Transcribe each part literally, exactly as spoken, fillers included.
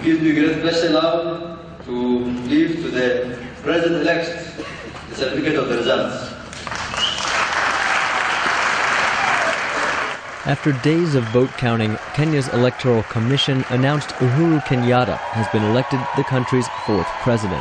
gives me great pleasure now to leave to the President-elect the certificate of the results. After days of vote counting, Kenya's Electoral Commission announced Uhuru Kenyatta has been elected the country's fourth president.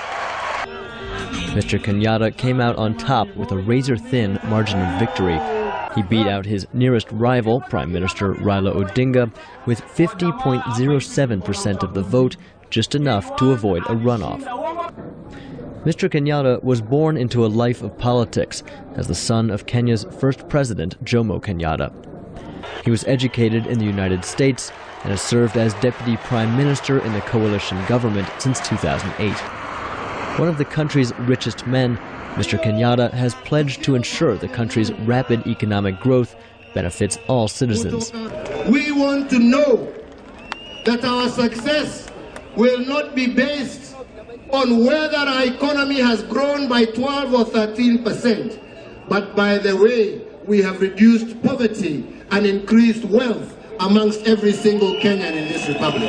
Mister Kenyatta came out on top with a razor-thin margin of victory. He beat out his nearest rival, Prime Minister Raila Odinga, with fifty point zero seven percent of the vote, just enough to avoid a runoff. Mister Kenyatta was born into a life of politics as the son of Kenya's first president, Jomo Kenyatta. He was educated in the United States and has served as Deputy Prime Minister in the coalition government since two thousand eight. One of the country's richest men, Mister Kenyatta has pledged to ensure the country's rapid economic growth benefits all citizens. We want to know that our success will not be based on whether our economy has grown by twelve or thirteen percent, but by the way we have reduced poverty and increased wealth amongst every single Kenyan in this republic.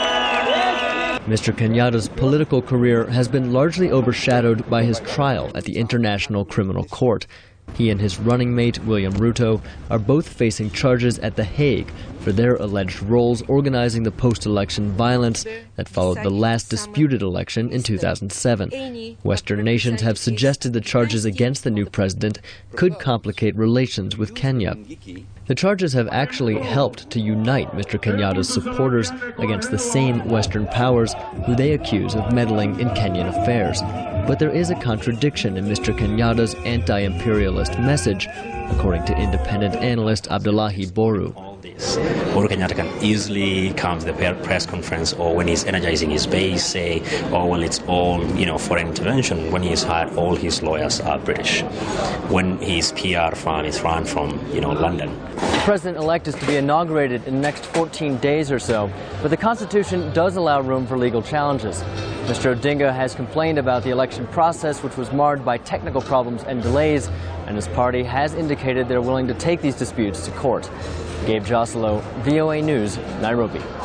Mister Kenyatta's political career has been largely overshadowed by his trial at the International Criminal Court. He and his running mate, William Ruto, are both facing charges at The Hague for their alleged roles organizing the post-election violence that followed the last disputed election in two thousand seven. Western nations have suggested the charges against the new president could complicate relations with Kenya. The charges have actually helped to unite Mister Kenyatta's supporters against the same Western powers who they accuse of meddling in Kenyan affairs. But there is a contradiction in Mister Kenyatta's anti-imperialist message, according to independent analyst Abdullahi Boru. Uhuru Kenyatta can easily come to the press conference, or when he's energizing his base, say, or when it's all, you know, foreign intervention, when he's hired all his lawyers are British, when his P R firm is run from, you know, London. The president-elect is to be inaugurated in the next fourteen days or so, but the Constitution does allow room for legal challenges. Mister Odinga has complained about the election process, which was marred by technical problems and delays, and his party has indicated they're willing to take these disputes to court. Gabe Joselo, V O A News, Nairobi.